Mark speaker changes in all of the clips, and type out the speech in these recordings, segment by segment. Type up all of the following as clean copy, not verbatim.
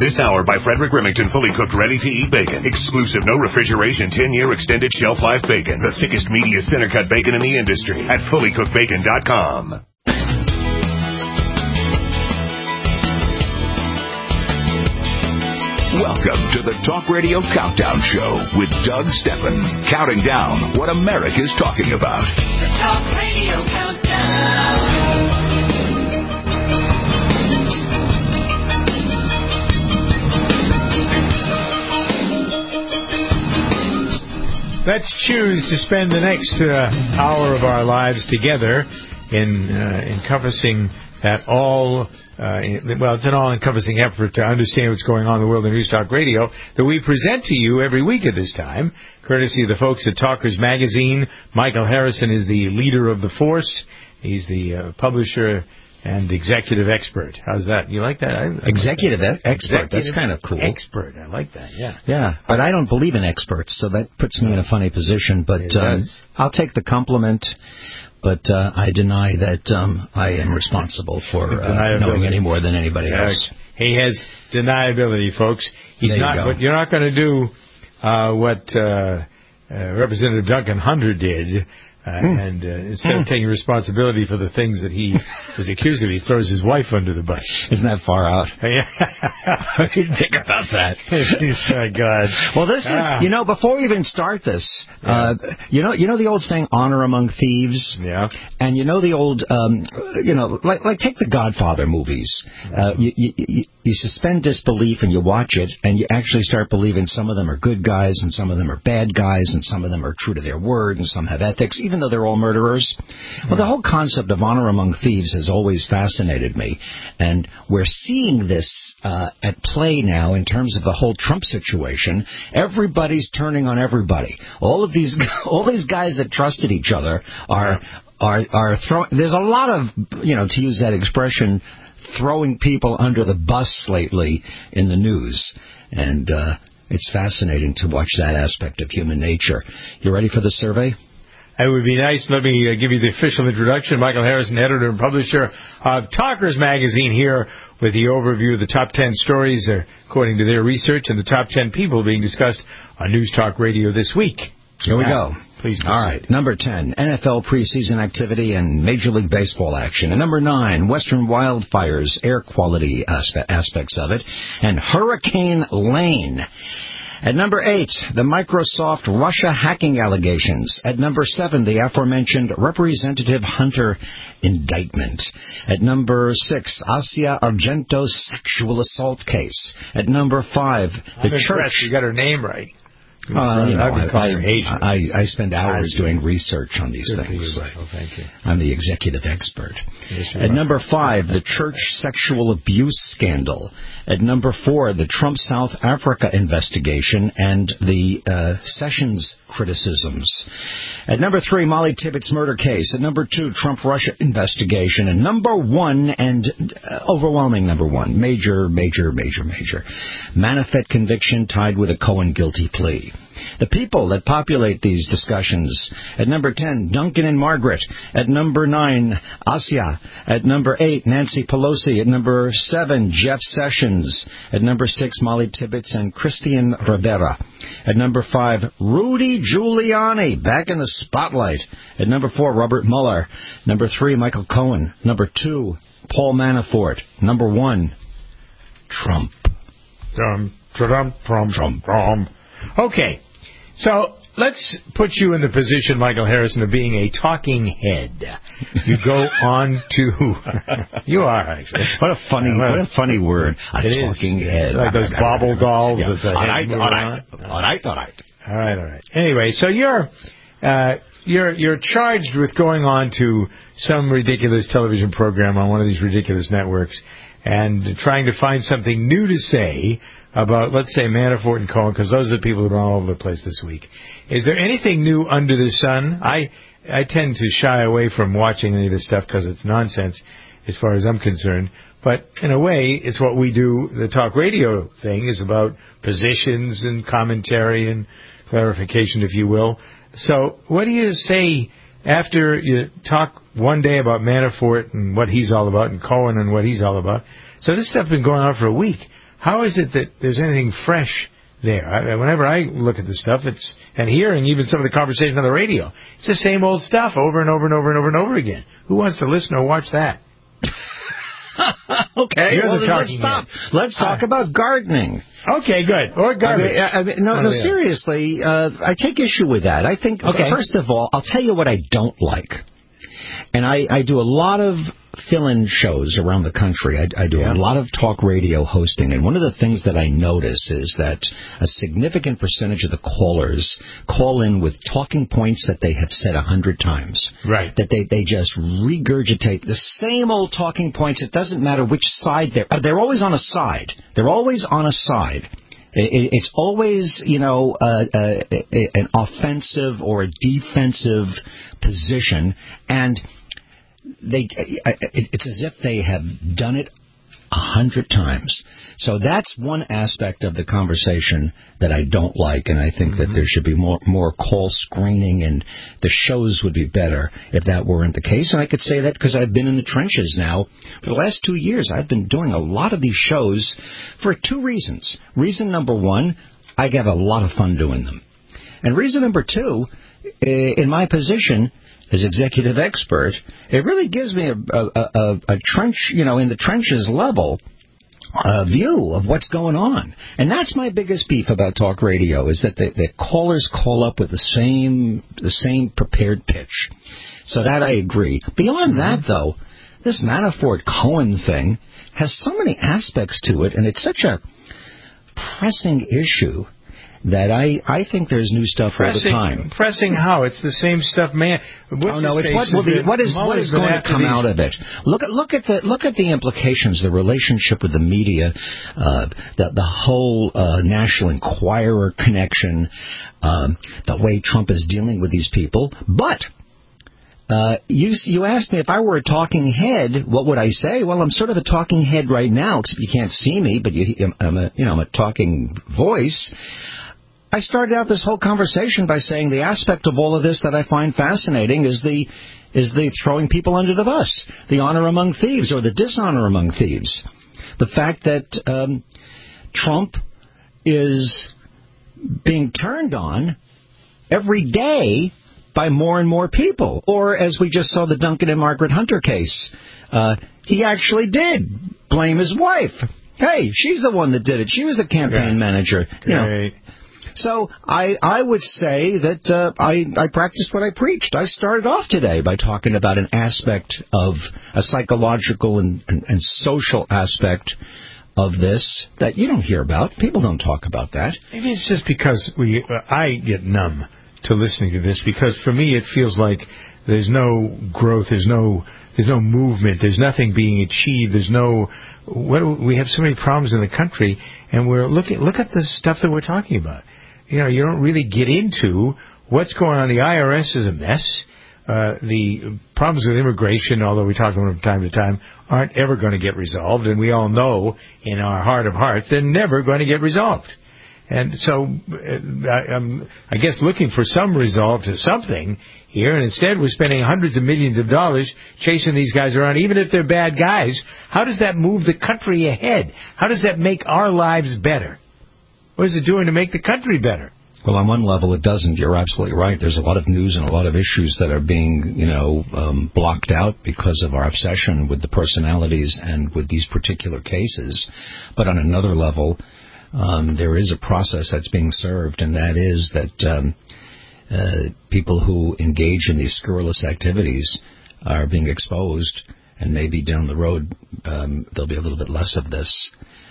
Speaker 1: This hour by Frederick Remington, fully cooked, ready-to-eat bacon. Exclusive, no refrigeration, 10-year extended shelf life bacon. The thickest, meatiest, center-cut bacon in the industry at fullycookedbacon.com. Welcome to the Talk Radio Countdown Show with Doug Steffen, counting down what America's talking about.
Speaker 2: The Talk Radio Countdown.
Speaker 3: Let's choose to spend the next hour of our lives together in encompassing that all, it's an all-encompassing effort to understand what's going on in the world of News Talk Radio that we present to you every week at this time, courtesy of the folks at Talkers Magazine. Michael Harrison is the leader of the force. He's the publisher and executive expert. How's that? You like that?
Speaker 4: Executive expert. That's kind of cool.
Speaker 3: Expert. I like that, yeah.
Speaker 4: Yeah, but I don't believe in experts, so that puts me in a funny position. But I'll take the compliment, but I deny that I am responsible for knowing any more than anybody else.
Speaker 3: He has deniability, folks. He's not. But you're not going to do what Representative Duncan Hunter did. And instead of taking responsibility for the things that he was accused of, he throws his wife under the bus.
Speaker 4: Isn't that far out?
Speaker 3: Yeah.
Speaker 4: Think about that.
Speaker 3: Oh, God.
Speaker 4: Well, this is, before we even start this, you know the old saying, honor among thieves?
Speaker 3: Yeah.
Speaker 4: And you know the old, like take the Godfather movies. You suspend disbelief and you watch it, and you actually start believing some of them are good guys and some of them are bad guys and some of them are true to their word and some have ethics, even though they're all murderers. Well, the whole concept of honor among thieves has always fascinated me, and we're seeing this at play now in terms of the whole Trump situation. Everybody's turning on everybody. All these guys that trusted each other are throwing. There's a lot of, to use that expression, throwing people under the bus lately in the news, and it's fascinating to watch that aspect of human nature. You ready for the survey?
Speaker 3: It would be nice. Let me give you the official introduction. Michael Harrison, editor and publisher of Talkers Magazine, here with the overview of the top 10 stories according to their research and the top 10 people being discussed on News Talk Radio this week.
Speaker 4: Here we go.
Speaker 3: Please proceed.
Speaker 4: All right. Number 10, NFL preseason activity and Major League Baseball action. And number 9, Western wildfires, air quality aspects of it. And Hurricane Lane. At number 8, the Microsoft Russia hacking allegations. At number 7, the aforementioned Representative Hunter indictment. At number 6, Asia Argento's sexual assault case. At number 5, the church.
Speaker 3: You got her name right.
Speaker 4: I spend hours doing research on these things.
Speaker 3: Well, thank you.
Speaker 4: I'm the executive expert.
Speaker 3: Yes,
Speaker 4: At number 5, the church sexual abuse scandal. At number 4, the Trump South Africa investigation and the Sessions criticisms. At number 3, Molly Tibbetts murder case. At number 2, Trump-Russia investigation. And number 1, and overwhelming number 1, major, Manafort conviction tied with a Cohen guilty plea. The people that populate these discussions. At number 10, Duncan and Margaret. At number 9, Asia. At number 8, Nancy Pelosi. At number 7, Jeff Sessions. At number 6, Molly Tibbetts and Christian Rivera. At number 5, Rudy Giuliani, back in the spotlight. At number 4, Robert Mueller. Number 3, Michael Cohen. Number 2, Paul Manafort. Number 1, Trump.
Speaker 3: Trump. Okay, so let's put you in the position, Michael Harrison, of being a talking head. You go on to... You are, actually.
Speaker 4: What a funny word. A talking head.
Speaker 3: Like those bobble dolls.
Speaker 4: Yeah.
Speaker 3: That the
Speaker 4: All right.
Speaker 3: All right. Anyway, so you're charged with going on to some ridiculous television program on one of these ridiculous networks and trying to find something new to say about, let's say, Manafort and Cohen, because those are the people that are all over the place this week. Is there anything new under the sun? I tend to shy away from watching any of this stuff because it's nonsense as far as I'm concerned. But in a way, it's what we do. The talk radio thing is about positions and commentary and clarification, if you will. So what do you say after you talk one day about Manafort and what he's all about and Cohen and what he's all about? So this stuff's been going on for a week. How is it that there's anything fresh there? Whenever I look at the stuff, and hearing even some of the conversation on the radio, it's the same old stuff over and over and over and over and over again. Who wants to listen or watch that?
Speaker 4: Okay,
Speaker 3: You're the
Speaker 4: let's stop. Let's talk about gardening.
Speaker 3: Okay, good. Or garbage.
Speaker 4: No, seriously, I take issue with that. I think, first of all, I'll tell you what I don't like. And I do a lot of fill-in shows around the country. I do a lot of talk radio hosting, and one of the things that I notice is that a significant percentage of the callers call in with talking points that they have said 100 times.
Speaker 3: Right.
Speaker 4: That they just regurgitate the same old talking points. It doesn't matter which side they're always on a side. They're always on a side. It's always, an offensive or a defensive position, and it's as if they have done it 100 times. So that's one aspect of the conversation that I don't like, and I think that there should be more call screening, and the shows would be better if that weren't the case. And I could say that because I've been in the trenches now. For the last 2 years, I've been doing a lot of these shows for 2 reasons. Reason number 1, I get a lot of fun doing them. And reason number 2, in my position as executive expert, it really gives me a trench, in the trenches level view of what's going on. And that's my biggest beef about talk radio, is that the callers call up with the same prepared pitch. So that I agree. Beyond that, though, this Manafort-Cohen thing has so many aspects to it, and it's such a pressing issue that I think there's new stuff all the time.
Speaker 3: Pressing how? It's the same stuff, man.
Speaker 4: It's what is going to come out of it? Look at the implications, the relationship with the media, the whole National Enquirer connection, the way Trump is dealing with these people. But you asked me if I were a talking head, what would I say? Well, I'm sort of a talking head right now, except you can't see me, but I'm a talking voice. I started out this whole conversation by saying the aspect of all of this that I find fascinating is the throwing people under the bus, the honor among thieves or the dishonor among thieves. The fact that Trump is being turned on every day by more and more people. Or, as we just saw the Duncan and Margaret Hunter case, he actually did blame his wife. Hey, she's the one that did it. She was the campaign manager. So I would say that I practiced what I preached. I started off today by talking about an aspect of a psychological and social aspect of this that you don't hear about. People don't talk about that.
Speaker 3: Maybe it's just because I get numb to listening to this, because for me it feels like there's no growth, there's no movement, there's nothing being achieved, we have so many problems in the country, and look at the stuff that we're talking about. You don't really get into what's going on. The IRS is a mess. The problems with immigration, although we talk about them from time to time, aren't ever going to get resolved, and we all know in our heart of hearts they're never going to get resolved. And so I'm, I guess, looking for some resolve to something here, and instead we're spending hundreds of millions of dollars chasing these guys around, even if they're bad guys. How does that move the country ahead? How does that make our lives better? What is it doing to make the country better?
Speaker 4: Well, on one level, it doesn't. You're absolutely right. There's a lot of news and a lot of issues that are being, blocked out because of our obsession with the personalities and with these particular cases. But on another level, there is a process that's being served, and that is that people who engage in these scurrilous activities are being exposed, and maybe down the road there'll be a little bit less of this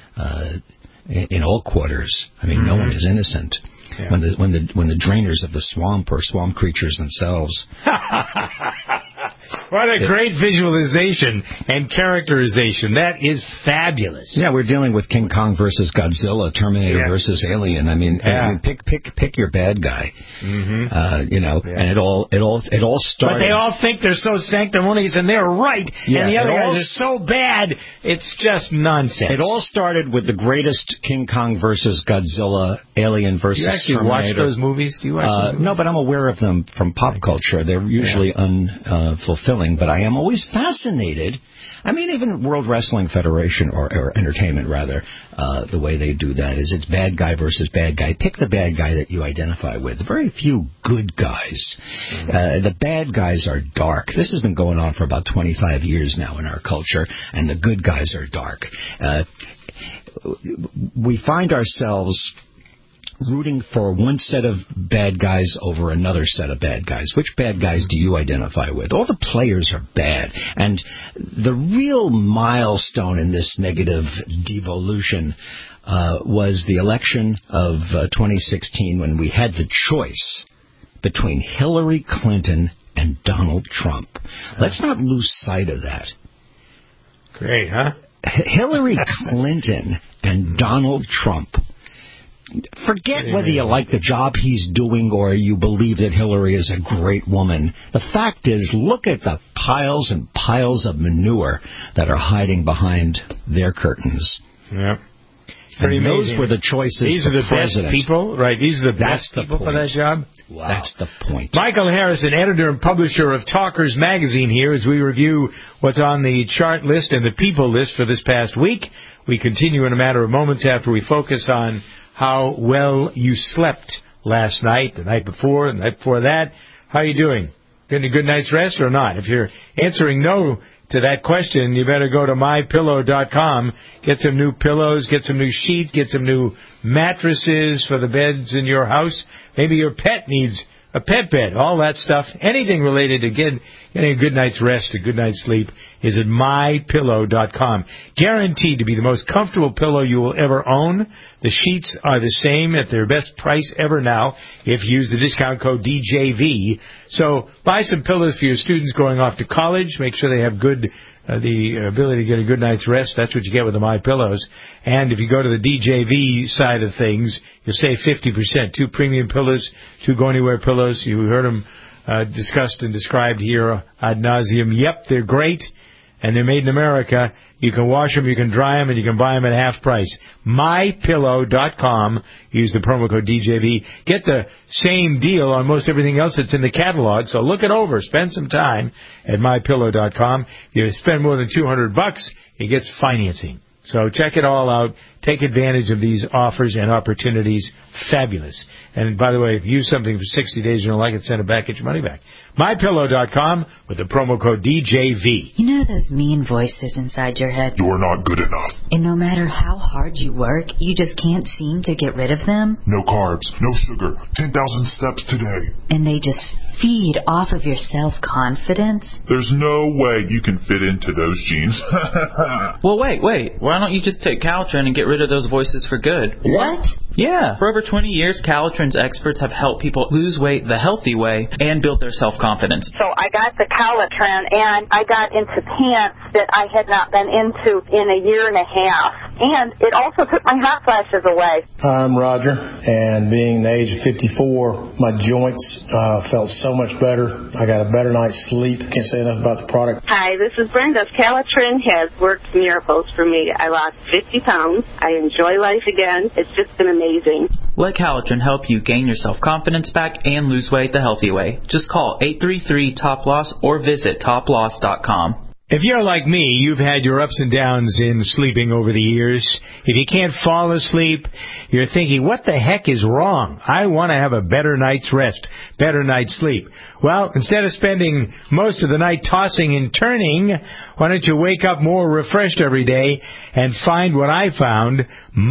Speaker 4: in all quarters. I mean, no one is innocent. Yeah. When the drainers of the swamp are swamp creatures themselves.
Speaker 3: What a great visualization and characterization. That is fabulous.
Speaker 4: Yeah, we're dealing with King Kong versus Godzilla, Terminator versus Alien. I mean, pick your bad guy. Mm-hmm. And it all started.
Speaker 3: But they all think they're so sanctimonious, and they're right. Yeah, and the other guys are so bad. It's just nonsense.
Speaker 4: It all started with the greatest King Kong versus Godzilla, Alien versus Terminator.
Speaker 3: Do you watch those movies? Do you watch those movies?
Speaker 4: No, but I'm aware of them from pop culture. They're usually unfulfilling. wrestling, but I am always fascinated. I mean, even World Wrestling Federation, or Entertainment, rather, the way they do that is it's bad guy versus bad guy. Pick the bad guy that you identify with. Very few good guys. The bad guys are dark. This has been going on for about 25 years now in our culture, and the good guys are dark. We find ourselves rooting for one set of bad guys over another set of bad guys. Which bad guys do you identify with? All the players are bad. And the real milestone in this negative devolution was the election of 2016, when we had the choice between Hillary Clinton and Donald Trump. Let's not lose sight of that.
Speaker 3: Great, huh?
Speaker 4: Hillary Clinton and Donald Trump. Forget whether you like the job he's doing or you believe that Hillary is a great woman. The fact is, look at the piles and piles of manure that are hiding behind their curtains.
Speaker 3: Yeah.
Speaker 4: And those were the choices.
Speaker 3: These are the best people, right? These are the best people for that job.
Speaker 4: Wow. That's the point.
Speaker 3: Michael Harrison, editor and publisher of Talkers Magazine, here as we review what's on the chart list and the people list for this past week. We continue in a matter of moments after we focus on how well you slept last night, the night before, the night before that. How are you doing? Getting a good night's rest or not? If you're answering no to that question, you better go to mypillow.com, get some new pillows, get some new sheets, get some new mattresses for the beds in your house. Maybe your pet needs a pet bed, all that stuff. Anything related to getting a good night's rest, a good night's sleep is at mypillow.com. Guaranteed to be the most comfortable pillow you will ever own. The sheets are the same at their best price ever now if you use the discount code DJV. So buy some pillows for your students going off to college. Make sure they have the ability to get a good night's rest. That's what you get with the My Pillows. And if you go to the DJV side of things, you'll save 50%. 2 premium pillows, 2 go-anywhere pillows. You heard them discussed and described here ad nauseum. Yep, they're great, and they're made in America. You can wash them, you can dry them, and you can buy them at half price. MyPillow.com. Use the promo code DJV. Get the same deal on most everything else that's in the catalog. So look it over. Spend some time at MyPillow.com. If you spend more than $200, it gets financing. So check it all out. Take advantage of these offers and opportunities. Fabulous. And by the way, if you use something for 60 days and you don't like it, send it back, get your money back. MyPillow.com with the promo code DJV.
Speaker 5: You know those mean voices inside your head?
Speaker 6: You're not good enough.
Speaker 5: And no matter how hard you work, you just can't seem to get rid of them?
Speaker 6: No carbs, no sugar, 10,000 steps today.
Speaker 5: And they just feed off of your self-confidence?
Speaker 6: There's no way you can fit into those jeans.
Speaker 7: Well, wait. Why don't you just take Calitrin and get rid of those voices for good?
Speaker 5: What?
Speaker 7: Yeah. For over 20 years, Calitrin's experts have helped people lose weight the healthy way and build their self-confidence.
Speaker 8: So I got the Calitrin, and I got into pants that I had not been into in a year and a half. And it also took my hot flashes away.
Speaker 9: I'm Roger, and being the age of 54, my joints felt so much better. I got a better night's sleep. Can't say enough about the product.
Speaker 8: Hi, this is Brenda. Calitrin has worked miracles for me. I lost 50 pounds. I enjoy life again. It's just been amazing.
Speaker 7: Let Calitrin help you gain your self-confidence back and lose weight the healthy way. Just call 833-TOP-LOSS or visit toploss.com.
Speaker 3: If you're like me, you've had your ups and downs in sleeping over the years. If you can't fall asleep, you're thinking, what the heck is wrong? I want to have a better night's rest, better night's sleep. Well, instead of spending most of the night tossing and turning, why don't you wake up more refreshed every day and find what I found,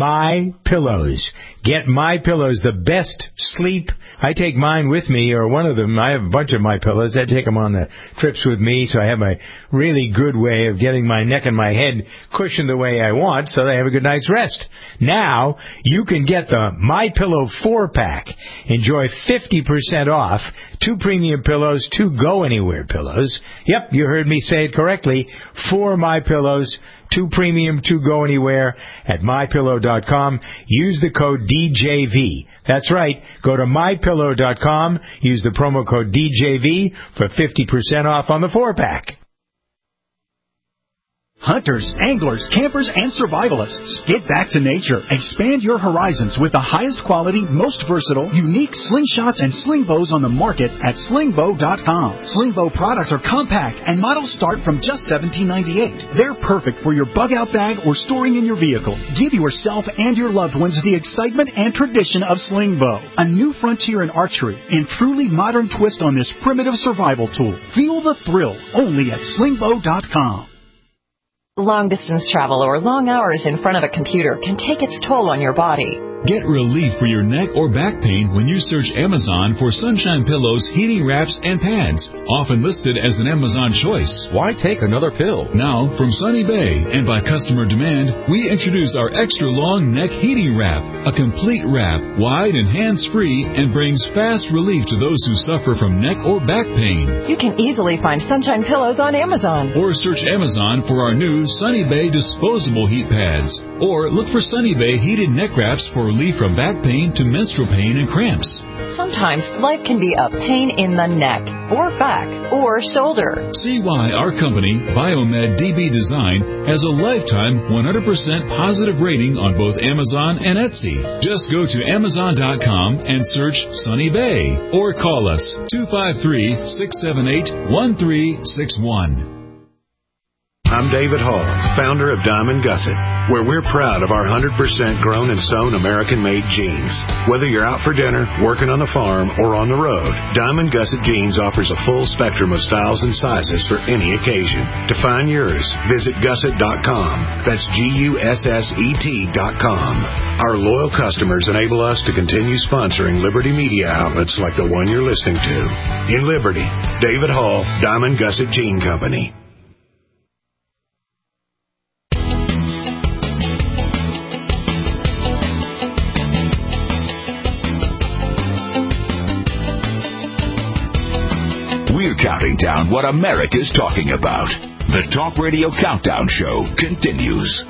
Speaker 3: My Pillows. Get My Pillows, the best sleep. I take mine with me, or one of them. I have a bunch of My Pillows. I take them on the trips with me, so I have my really good way of getting my neck and my head cushioned the way I want, so that I have a good night's rest. Now, you can get the My Pillow 4-pack. Enjoy 50% off, 2 premium pillows, 2 go-anywhere pillows. Yep, you heard me say it correctly. 4 My Pillows, 2 premium, 2 go anywhere at mypillow.com. Use the code DJV. That's right. Go to mypillow.com. Use the promo code DJV for 50% off on the 4-pack.
Speaker 10: Hunters, anglers, campers, and survivalists. Get back to nature. Expand your horizons with the highest quality, most versatile, unique slingshots and sling bows on the market at slingbow.com. Slingbow products are compact and models start from just $17.98. They're perfect for your bug-out bag or storing in your vehicle. Give yourself and your loved ones the excitement and tradition of Slingbow, a new frontier in archery and truly modern twist on this primitive survival tool. Feel the thrill only at slingbow.com.
Speaker 11: Long-distance travel or long hours in front of a computer can take its toll on your body.
Speaker 12: Get relief for your neck or back pain when you search Amazon for Sunshine Pillows, heating wraps, and pads, often listed as an Amazon choice.
Speaker 13: Why take another pill?
Speaker 12: Now, from Sunny Bay and by customer demand, we introduce our extra long neck heating wrap, a complete wrap, wide and hands-free, and brings fast relief to those who suffer from neck or back pain.
Speaker 11: You can easily find Sunshine Pillows on Amazon.
Speaker 12: Or search Amazon for our new Sunny Bay disposable heat pads. Or look for Sunny Bay heated neck wraps for relief from back pain to menstrual pain and cramps.
Speaker 11: Sometimes life can be a pain in the neck, or back, or shoulder.
Speaker 12: See why our company, Biomed DB Design, has a lifetime 100% positive rating on both Amazon and Etsy. Just go to Amazon.com and search Sunny Bay, or call us 253-678-1361.
Speaker 14: I'm David Hall, founder of Diamond Gusset, where we're proud of our 100% grown and sewn American-made jeans. Whether you're out for dinner, working on the farm, or on the road, Diamond Gusset Jeans offers a full spectrum of styles and sizes for any occasion. To find yours, visit gusset.com. That's GUSSET.com. Our loyal customers enable us to continue sponsoring Liberty media outlets like the one you're listening to. In Liberty, David Hall, Diamond Gusset Jean Company.
Speaker 15: We're counting down what America's talking about. The Talk Radio Countdown Show continues.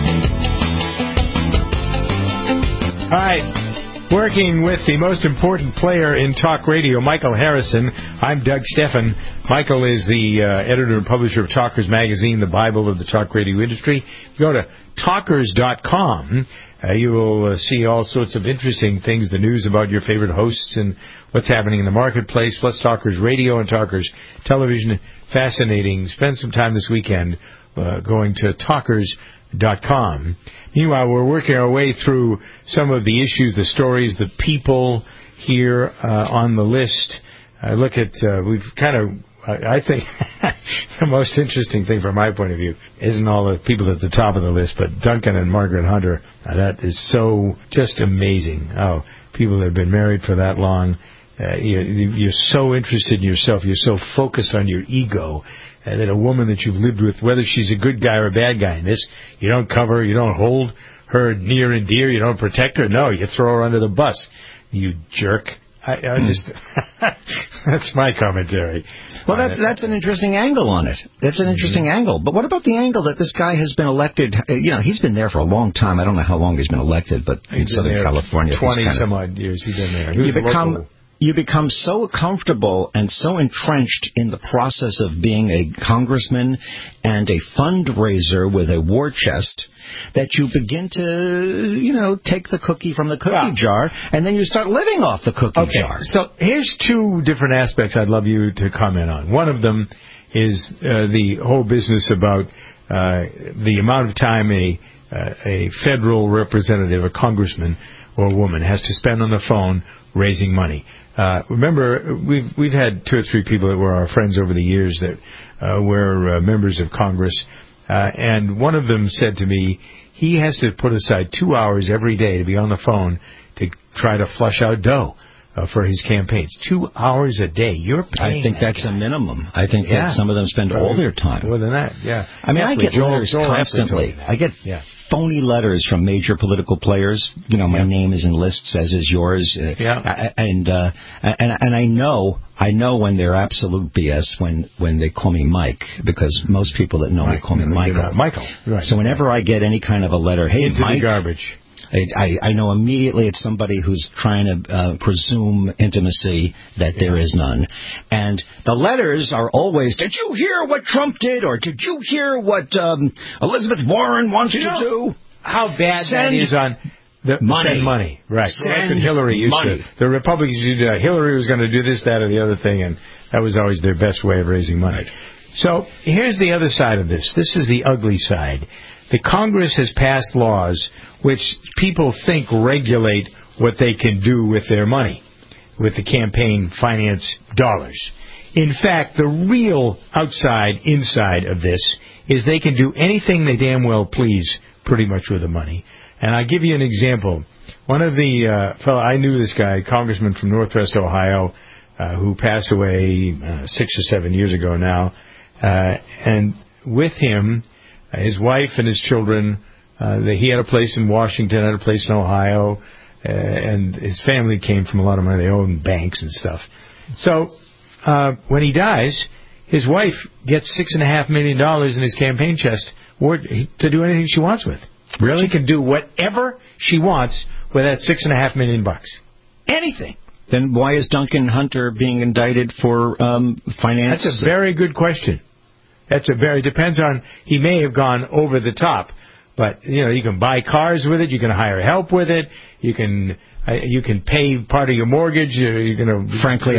Speaker 3: All right. Working with the most important player in talk radio, Michael Harrison. I'm Doug Steffen. Michael is the editor and publisher of Talkers Magazine, the Bible of the talk radio industry. If you go to talkers.com, you will see all sorts of interesting things, the news about your favorite hosts and what's happening in the marketplace, plus Talkers Radio and Talkers Television. Fascinating. Spend some time this weekend going to talkers.com. Meanwhile, we're working our way through some of the issues, the stories, the people here on the list. Look at, we've kind of, I think the most interesting thing from my point of view isn't all the people at the top of the list, but Duncan and Margaret Hunter. That is so just amazing. Oh, people that have been married for that long. You're so interested in yourself. You're so focused on your ego. And that a woman that you've lived with, whether she's a good guy or a bad guy in this, you don't cover her, you don't hold her near and dear, you don't protect her. No, you throw her under the bus. You jerk. I just that's my commentary.
Speaker 4: Well, that's an interesting angle on it. That's an interesting angle. But what about the angle that this guy has been elected? You know, he's been there for a long time. I don't know how long he's been elected, but in Southern California,
Speaker 3: 20-some-odd years he's been there.
Speaker 4: You become so comfortable and so entrenched in the process of being a congressman and a fundraiser with a war chest that you begin to, take the cookie from the cookie jar, and then you start living off the cookie jar.
Speaker 3: So here's two different aspects I'd love you to comment on. One of them is the whole business about the amount of time a federal representative, a congressman or woman, has to spend on the phone raising money. Remember, we've had 2 or 3 people that were our friends over the years that were members of Congress, and one of them said to me he has to put aside 2 hours every day to be on the phone to try to flush out dough for his campaigns. 2 hours a day. You're paying.
Speaker 4: I think that's a minimum. I think that some of them spend all their time.
Speaker 3: More than that, yeah.
Speaker 4: I mean, I get letters constantly. I get phony letters from major political players. My name is in lists, as is yours. And I know when they're absolute BS when they call me Mike, because most people that know me call me Michael.
Speaker 3: Michael. Right.
Speaker 4: So whenever I get any kind of a letter, hey,
Speaker 3: into
Speaker 4: Mike,
Speaker 3: the garbage.
Speaker 4: I know immediately it's somebody who's trying to presume intimacy that there is none. And the letters are always, did you hear what Trump did? Or did you hear what Elizabeth Warren wants to do?
Speaker 3: How bad that is on... Send money. Right. That's what Hillary used to. The Republicans used to. Hillary was going to do this, that, or the other thing, and that was always their best way of raising money. Right. So here's the other side of this. This is the ugly side. The Congress has passed laws which people think regulate what they can do with their money, with the campaign finance dollars. In fact, the real inside of this is they can do anything they damn well please pretty much with the money. And I'll give you an example. One of the I knew this guy, congressman from Northwest Ohio, who passed away 6 or 7 years ago now. And with him, his wife and his children, he had a place in Washington, had a place in Ohio, and his family came from a lot of money. They owned banks and stuff. So when he dies, his wife gets $6.5 million in his campaign chest to do anything she wants with. Really? She can do whatever she wants with that $6.5 million. Anything.
Speaker 4: Then why is Duncan Hunter being indicted for finance?
Speaker 3: That's a very good question. Depends on, he may have gone over the top, but you can buy cars with it, you can hire help with it, you can pay part of your mortgage.
Speaker 4: Frankly,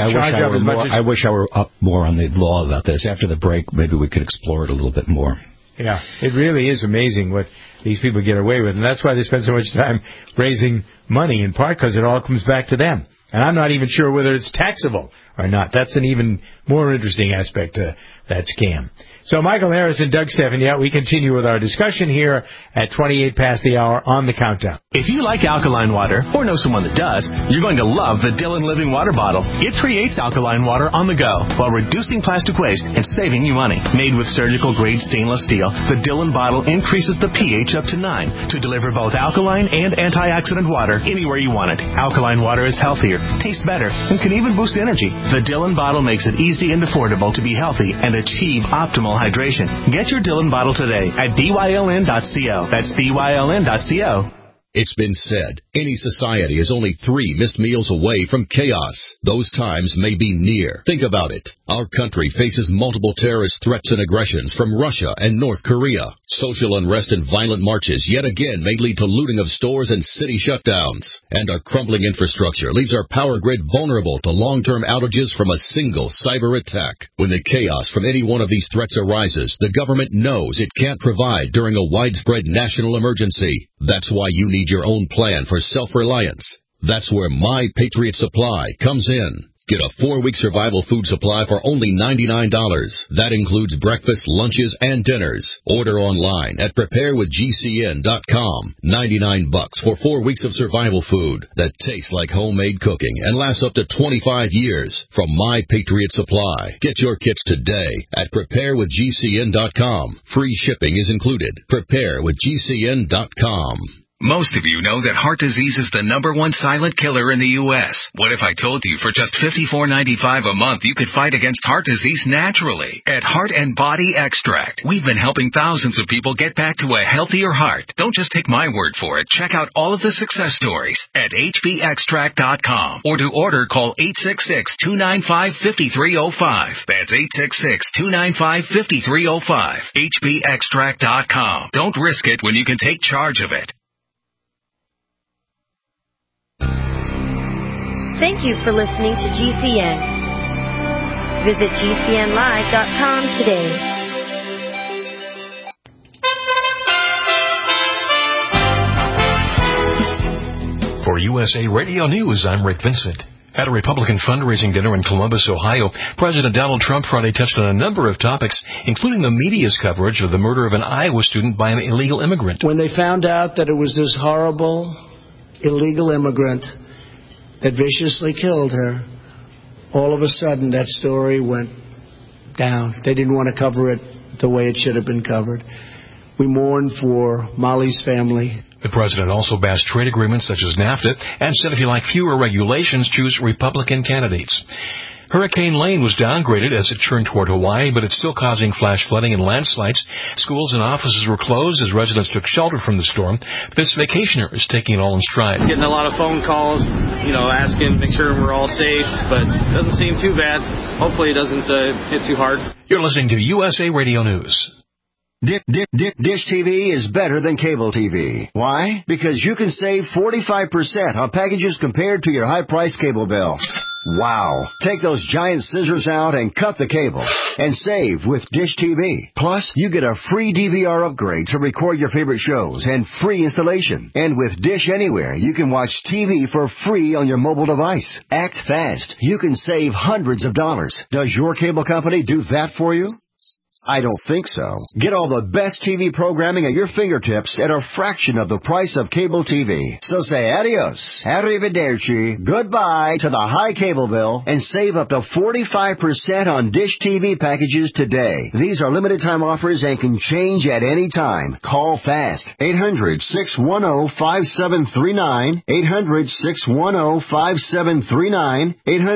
Speaker 4: I wish I were up more on the law about this. After the break, maybe we could explore it a little bit more.
Speaker 3: Yeah, it really is amazing what these people get away with, and that's why they spend so much time raising money, in part because it all comes back to them. And I'm not even sure whether it's taxable or not. That's an even more interesting aspect to that scam. So Michael Harris and Doug Stephan, we continue with our discussion here at 28 past the hour on the Countdown.
Speaker 13: If you like alkaline water, or know someone that does, you're going to love the Dillon Living Water Bottle. It creates alkaline water on the go while reducing plastic waste and saving you money. Made with surgical-grade stainless steel, the Dillon bottle increases the pH up to 9 to deliver both alkaline and antioxidant water anywhere you want it. Alkaline water is healthier, tastes better, and can even boost energy. The Dillon bottle makes it easy and affordable to be healthy and achieve optimal hydration. Get your Dillon bottle today at dyln.co. That's dyln.co.
Speaker 16: It's been said, any society is only 3 missed meals away from chaos. Those times may be near. Think about it. Our country faces multiple terrorist threats and aggressions from Russia and North Korea. Social unrest and violent marches yet again may lead to looting of stores and city shutdowns. And our crumbling infrastructure leaves our power grid vulnerable to long-term outages from a single cyber attack. When the chaos from any one of these threats arises, the government knows it can't provide during a widespread national emergency. That's why you need your own plan for self-reliance. That's where My Patriot Supply comes in. Get a 4-week survival food supply for only $99. That includes breakfast, lunches, and dinners. Order online at preparewithgcn.com. $99 for 4 weeks of survival food that tastes like homemade cooking and lasts up to 25 years from My Patriot Supply. Get your kits today at preparewithgcn.com. Free shipping is included. Preparewithgcn.com.
Speaker 17: Most of you know that heart disease is the #1 silent killer in the U.S. What if I told you for just $54.95 a month you could fight against heart disease naturally? At Heart and Body Extract, we've been helping thousands of people get back to a healthier heart. Don't just take my word for it. Check out all of the success stories at hbextract.com. Or to order, call 866-295-5305. That's 866-295-5305. hbextract.com. Don't risk it when you can take charge of it.
Speaker 18: Thank you for listening to GCN. Visit GCNlive.com today.
Speaker 19: For USA Radio News, I'm Rick Vincent. At a Republican fundraising dinner in Columbus, Ohio, President Donald Trump Friday touched on a number of topics, including the media's coverage of the murder of an Iowa student by an illegal immigrant.
Speaker 20: When they found out that it was this horrible illegal immigrant that viciously killed her, all of a sudden that story went down. They didn't want to cover it the way it should have been covered. We mourn for Molly's family.
Speaker 19: The president also bashed trade agreements such as NAFTA and said if you like fewer regulations, choose Republican candidates. Hurricane Lane was downgraded as it turned toward Hawaii, but it's still causing flash flooding and landslides. Schools and offices were closed as residents took shelter from the storm. This vacationer is taking it all in stride.
Speaker 21: Getting a lot of phone calls, asking, make sure we're all safe, but it doesn't seem too bad. Hopefully it doesn't hit too hard.
Speaker 19: You're listening to USA Radio News.
Speaker 22: Dish TV is better than cable TV. Why? Because you can save 45% on packages compared to your high-priced cable bill. Wow. Take those giant scissors out and cut the cable and save with Dish TV. Plus, you get a free DVR upgrade to record your favorite shows and free installation. And with Dish Anywhere, you can watch TV for free on your mobile device. Act fast. You can save hundreds of dollars. Does your cable company do that for you? I don't think so. Get all the best TV programming at your fingertips at a fraction of the price of cable TV. So say adios, arrivederci, goodbye to the high cable bill and save up to 45% on Dish TV packages today. These are limited time offers and can change at any time. Call fast. 800-610-5739. 800-610-5739.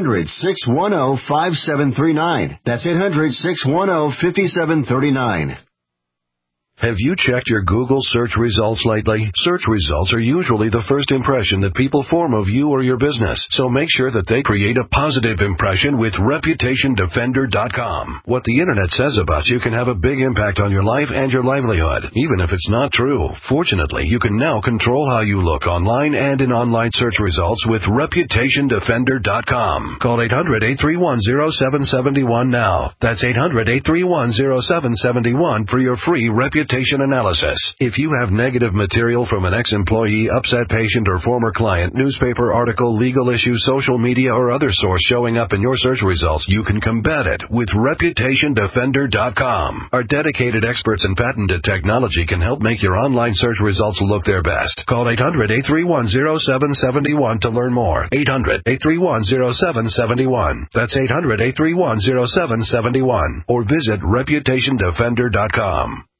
Speaker 22: 800-610-5739. That's 800-610-5739. 739.
Speaker 14: Have you checked your Google search results lately? Search results are usually the first impression that people form of you or your business, so make sure that they create a positive impression with ReputationDefender.com. What the Internet says about you can have a big impact on your life and your livelihood, even if it's not true. Fortunately, you can now control how you look online and in online search results with ReputationDefender.com. Call 800-831-0771 now. That's 800-831-0771 for your free reputation analysis. If you have negative material from an ex-employee, upset patient, or former client, newspaper article, legal issue, social media, or other source showing up in your search results, you can combat it with ReputationDefender.com. Our dedicated experts in patented technology can help make your online search results look their best. Call 800-831-0771 to learn more. 800-831-0771. That's 800-831-0771. Or visit ReputationDefender.com.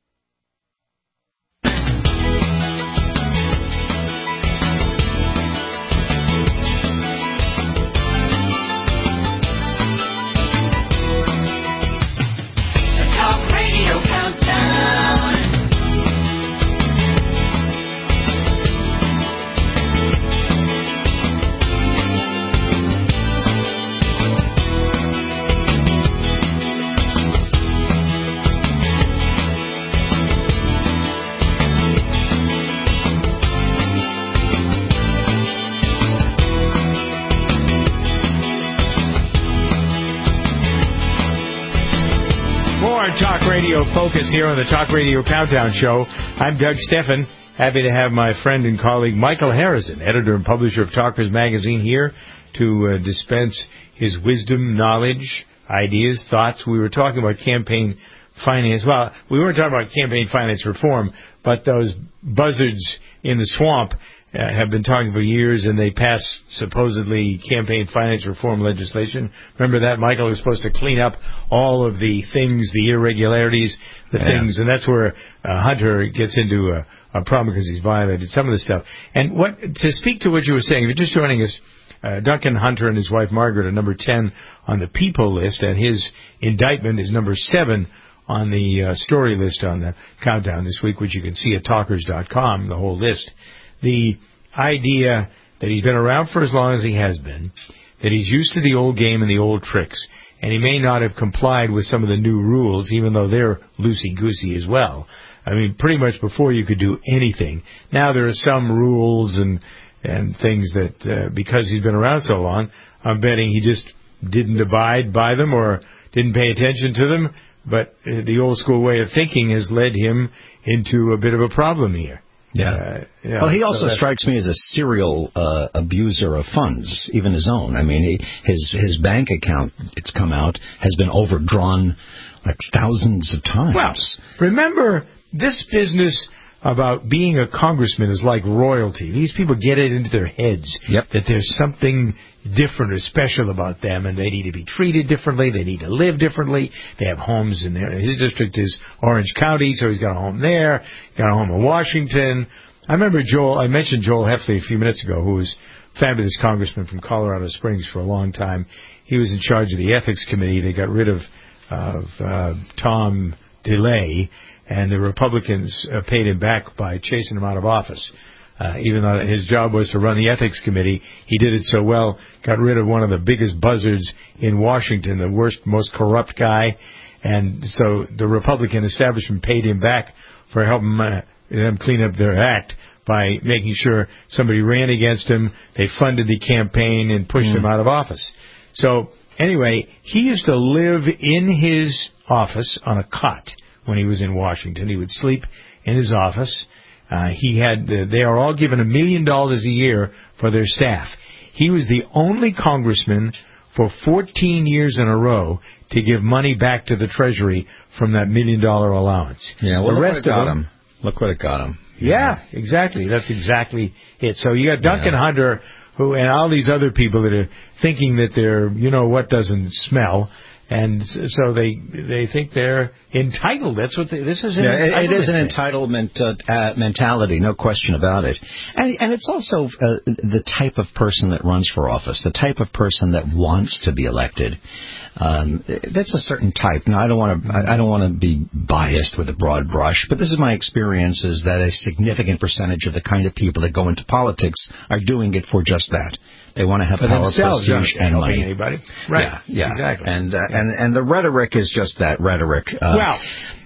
Speaker 3: Talk Radio Focus here on the Talk Radio Countdown Show. I'm Doug Steffen. Happy to have my friend and colleague Michael Harrison, editor and publisher of Talkers Magazine, here to dispense his wisdom, knowledge, ideas, thoughts. We were talking about campaign finance. Well, we weren't talking about campaign finance reform, but those buzzards in the swamp have been talking for years, and they passed supposedly campaign finance reform legislation. Remember that? Michael was supposed to clean up all of the things, the irregularities, things, and that's where Hunter gets into a problem because he's violated some of the stuff. And to speak to what you were saying, if you're just joining us, Duncan Hunter and his wife Margaret are number 10 on the People list, and his indictment is number 7 on the story list on the countdown this week, which you can see at talkers.com, the whole list. The idea that he's been around for as long as he has been, that he's used to the old game and the old tricks, and he may not have complied with some of the new rules, even though they're loosey-goosey as well. I mean, pretty much before you could do anything. Now there are some rules and things that, because he's been around so long, I'm betting he just didn't abide by them or didn't pay attention to them, but the old school way of thinking has led him into a bit of a problem here.
Speaker 4: Yeah. Well, he also strikes me as a serial abuser of funds, even his own. I mean, his bank account, it's come out, has been overdrawn like thousands of times.
Speaker 3: Well, remember, this business about being a congressman is like royalty. These people get it into their heads that there's something different or special about them, and they need to be treated differently. They need to live differently. They have homes in there. His district is Orange County, so he's got a home there. He's got a home in Washington. I remember I mentioned Joel Heffley a few minutes ago, who was a fabulous congressman from Colorado Springs for a long time. He was in charge of the ethics committee. They got rid of Tom DeLay, and the Republicans paid him back by chasing him out of office. Even though his job was to run the ethics committee, he did it so well, got rid of one of the biggest buzzards in Washington, the worst, most corrupt guy. And so the Republican establishment paid him back for helping them clean up their act by making sure somebody ran against him. They funded the campaign and pushed him out of office. So anyway, he used to live in his office on a cot when he was in Washington. He would sleep in his office. They are all given $1 million a year for their staff. He was the only congressman for 14 years in a row to give money back to the Treasury from that $1 million allowance.
Speaker 4: Yeah, well,
Speaker 3: the rest
Speaker 4: look what it got him. Look what it got him.
Speaker 3: Yeah, exactly. That's exactly it. So you got Duncan Hunter, and all these other people that are thinking that they're, what doesn't smell. And so they think they're entitled. That's what this is.
Speaker 4: It is an entitlement mentality, no question about it. And it's also the type of person that runs for office, the type of person that wants to be elected. That's a certain type. Now, I don't want to be biased with a broad brush, but this is my experience: is that a significant percentage of the kind of people that go into politics are doing it for just that. They want to have
Speaker 3: for
Speaker 4: power,
Speaker 3: themselves,
Speaker 4: prestige, and money.
Speaker 3: Anybody. Right.
Speaker 4: Yeah.
Speaker 3: Exactly.
Speaker 4: And the rhetoric is just that rhetoric.
Speaker 3: Well,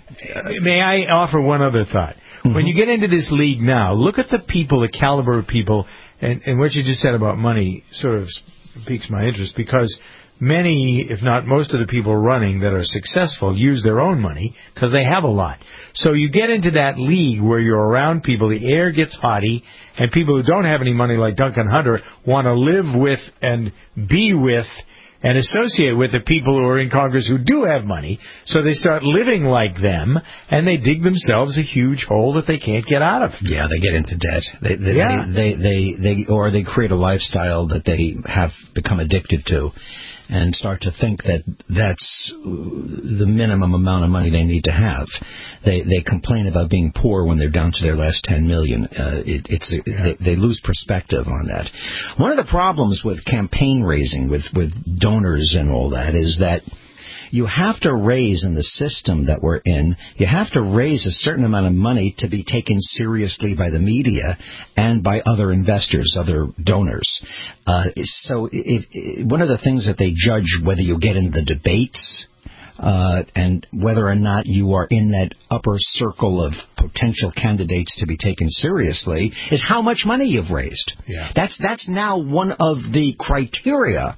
Speaker 3: may I offer one other thought? Mm-hmm. When you get into this league now, look at the people, the caliber of people, and what you just said about money sort of piques my interest, because many, if not most of the people running that are successful use their own money because they have a lot. So you get into that league where you're around people, the air gets hotty, and people who don't have any money like Duncan Hunter want to live with and be with and associate with the people who are in Congress who do have money. So they start living like them, and they dig themselves a huge hole that they can't get out of.
Speaker 4: Yeah, they get into debt. They create a lifestyle that they have become addicted to, and start to think that that's the minimum amount of money they need to have. They complain about being poor when they're down to their last $10 million. They lose perspective on that. One of the problems with campaign raising, with donors and all that, is that you have to raise, in the system that we're in, you have to raise a certain amount of money to be taken seriously by the media and by other investors, other donors. So one of the things that they judge whether you get into the debates and whether or not you are in that upper circle of potential candidates to be taken seriously is how much money you've raised.
Speaker 3: Yeah.
Speaker 4: That's now one of the criteria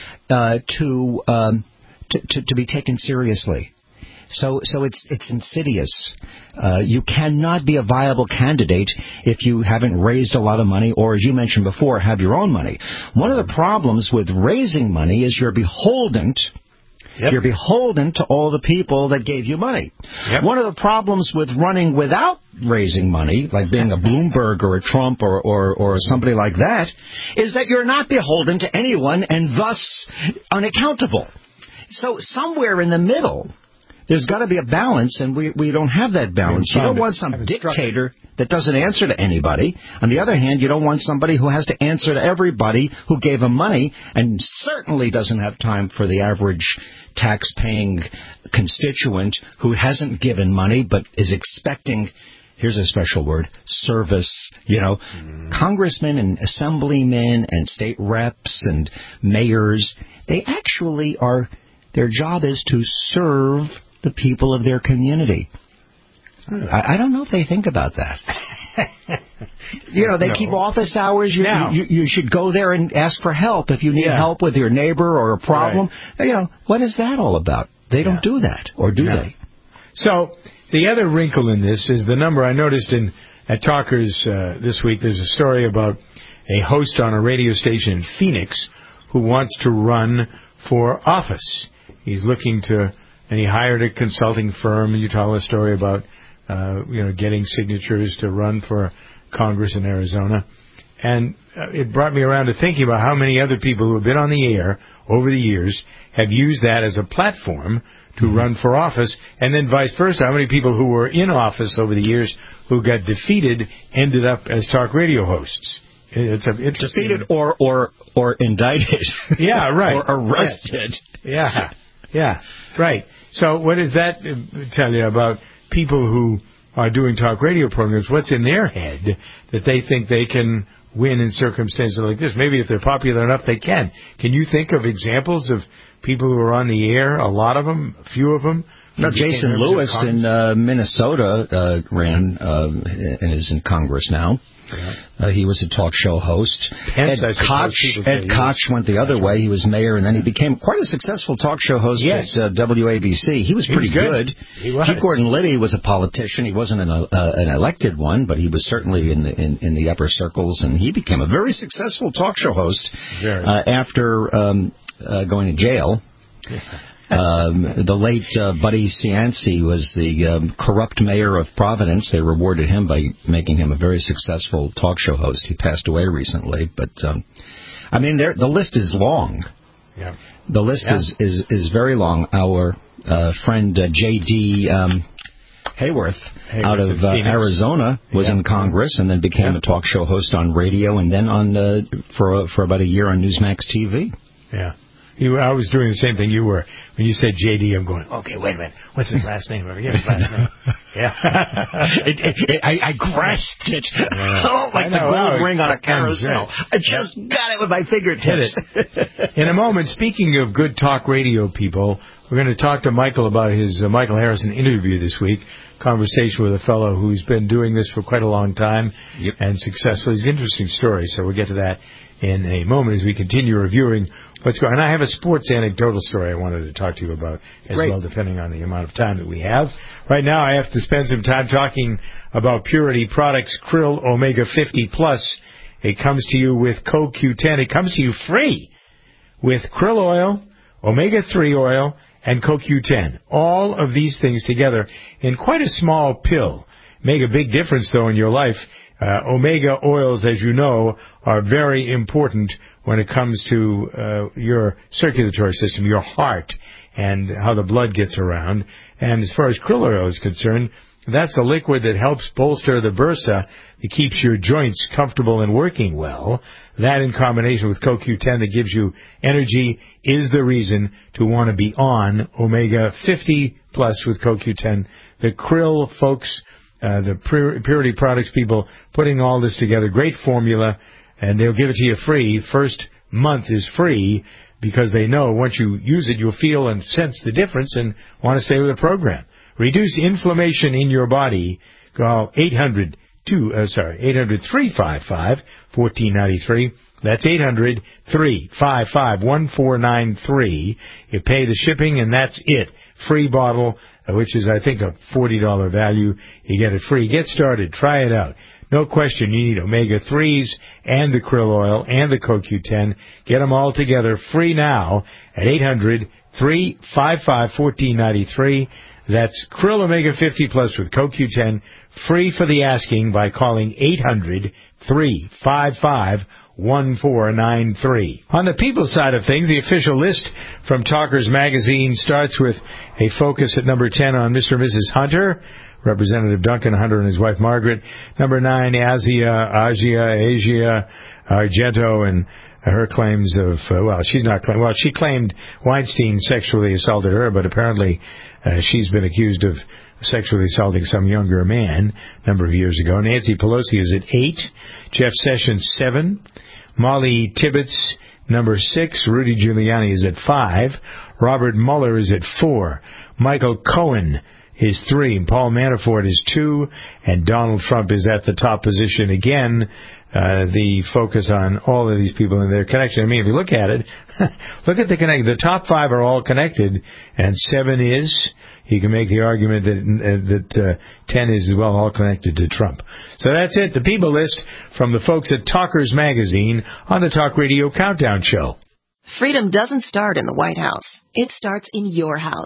Speaker 4: to be taken seriously. So it's insidious. You cannot be a viable candidate if you haven't raised a lot of money, or, as you mentioned before, have your own money. One of the problems with raising money is you're beholden. Yep. You're beholden to all the people that gave you money. Yep. One of the problems with running without raising money, like being a Bloomberg or a Trump or somebody like that, is that you're not beholden to anyone and thus unaccountable. So somewhere in the middle, there's got to be a balance, and we don't have that balance. You don't want some dictator that doesn't answer to anybody. On the other hand, you don't want somebody who has to answer to everybody who gave him money, and certainly doesn't have time for the average tax-paying constituent who hasn't given money but is expecting, here's a special word, service. Congressmen and assemblymen and state reps and mayors, they actually are... Their job is to serve the people of their community. I don't know if they think about that. They keep office hours. You should go there and ask for help if you need help with your neighbor or a problem. Right. What is that all about? They don't do that, or do they?
Speaker 3: So the other wrinkle in this is the number I noticed at Talkers this week. There's a story about a host on a radio station in Phoenix who wants to run for office. He's looking to, and he hired a consulting firm. You tell a story about, getting signatures to run for Congress in Arizona. And it brought me around to thinking about how many other people who have been on the air over the years have used that as a platform to run for office, and then vice versa. How many people who were in office over the years who got defeated ended up as talk radio hosts? It's interesting.
Speaker 4: Defeated or indicted.
Speaker 3: Yeah, right.
Speaker 4: Or arrested.
Speaker 3: Yeah, right. So what does that tell you about people who are doing talk radio programs? What's in their head that they think they can win in circumstances like this? Maybe if they're popular enough, they can. Can you think of examples of people who are on the air, a lot of them, a few of them?
Speaker 4: No, Jason Lewis in Minnesota ran and is in Congress now. Yeah. He was a talk show host. Ed Koch went the other way. He was mayor, and then he became quite a successul talk show host at WABC. He was pretty good.
Speaker 3: He was.
Speaker 4: G. Gordon Liddy was a politician. He wasn't an elected one, but he was certainly in the upper circles, and he became a very successful talk show host after going to jail. Yeah. The late Buddy Cianci was the corrupt mayor of Providence. They rewarded him by making him a very successful talk show host. He passed away recently, but I mean, the list is long.
Speaker 3: Yeah.
Speaker 4: The list is very long. Our friend J.D. Hayworth out of Arizona was in Congress and then became a talk show host on radio and then on for about a year on Newsmax TV.
Speaker 3: Yeah. I was doing the same thing you were. When you said J.D., I'm going, okay, wait a minute. What's his last name? I forget his last name. Yeah.
Speaker 4: I grasped it. Like the gold ring on a carousel. I just got it with my fingertips.
Speaker 3: In a moment, speaking of good talk radio people, we're going to talk to Michael about his Michael Harrison interview this week. Conversation with a fellow who's been doing this for quite a long time and successfully. It's an interesting story, so we'll get to that in a moment as we continue reviewing what's going on. And I have a sports anecdotal story I wanted to talk to you about as well, depending on the amount of time that we have. Right now, I have to spend some time talking about Purity Products Krill Omega 50 Plus. It comes to you with CoQ10. It comes to you free with krill oil, Omega 3 oil, and CoQ10. All of these things together in quite a small pill. Make a big difference, though, in your life. Omega oils, as you know, are very important when it comes to your circulatory system, your heart, and how the blood gets around. And as far as krill oil is concerned, that's a liquid that helps bolster the bursa that keeps your joints comfortable and working well. That in combination with CoQ10 that gives you energy is the reason to want to be on Omega 50 Plus with CoQ10. The krill folks, the Purity Products people putting all this together, great formula, and they'll give it to you free. First month is free because they know once you use it, you'll feel and sense the difference and want to stay with the program. Reduce inflammation in your body. Call 800-355-1493. That's 800-355-1493. You pay the shipping, and that's it. Free bottle, which is, I think, a $40 value. You get it free. Get started. Try it out. No question, you need omega-3s and the krill oil and the CoQ10. Get them all together free now at 800-355-1493. That's krill omega 50 plus with CoQ10, free for the asking by calling 800-355-1493. On the people side of things, the official list from Talkers Magazine starts with a focus at number 10 on Mr. and Mrs. Hunter, Representative Duncan Hunter and his wife Margaret. Number 9, Asia Argento and her claims of, she claimed Weinstein sexually assaulted her, but apparently she's been accused of sexually assaulting some younger man a number of years ago. Nancy Pelosi is at 8, Jeff Sessions 7, Molly Tibbetts number 6, Rudy Giuliani is at 5, Robert Mueller is at 4, Michael Cohen is 3, and Paul Manafort is 2, and Donald Trump is at the top position again. The focus on all of these people and their connection. I mean, if you look at it, look at the connection. The top 5 are all connected, and 7 is. You can make the argument that 10 is as well all connected to Trump. So that's it. The people list from the folks at Talkers Magazine on the Talk Radio Countdown Show.
Speaker 11: Freedom doesn't start in the White House. It starts in your house.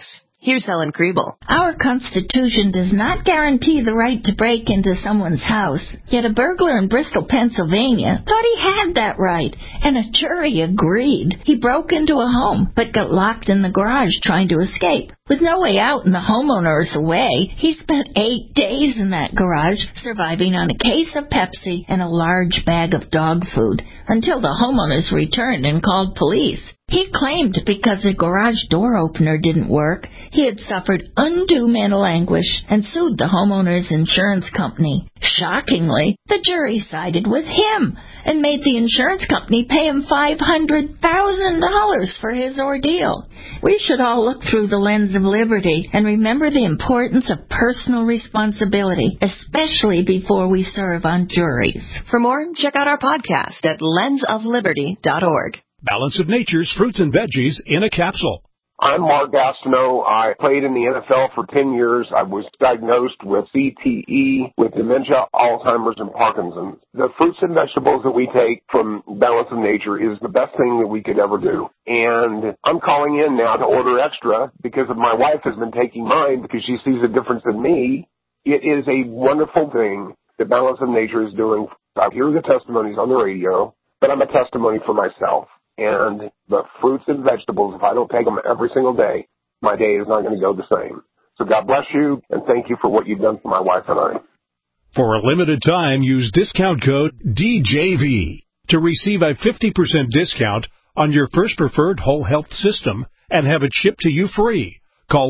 Speaker 11: Here's Helen Kriebel.
Speaker 1: Our Constitution does not guarantee the right to break into someone's house, yet a burglar in Bristol, Pennsylvania, thought he had that right, and a jury agreed. He broke into a home, but got locked in the garage trying to escape. With no way out and the homeowner is away, he spent 8 days in that garage, surviving on a case of Pepsi and a large bag of dog food, until the homeowners returned and called police. He claimed because the garage door opener didn't work, he had suffered undue mental anguish and sued the homeowner's insurance company. Shockingly, the jury sided with him and made the insurance company pay him $500,000 for his ordeal. We should all look through the lens of liberty and remember the importance of personal responsibility, especially before we serve on juries.
Speaker 11: For more, check out our podcast at lensofliberty.org.
Speaker 2: Balance of Nature's fruits and veggies in a capsule.
Speaker 23: I'm Mark Gastineau. I played in the NFL for 10 years. I was diagnosed with CTE, with dementia, Alzheimer's, and Parkinson's. The fruits and vegetables that we take from Balance of Nature is the best thing that we could ever do. And I'm calling in now to order extra because my wife has been taking mine because she sees a difference in me. It is a wonderful thing that Balance of Nature is doing. I hear the testimonies on the radio, but I'm a testimony for myself. And the fruits and vegetables, if I don't take them every single day, my day is not going to go the same. So God bless you, and thank you for what you've done for my wife and I.
Speaker 2: For a limited time, use discount code DJV to receive a 50% discount on your first preferred whole health system and have it shipped to you free. Call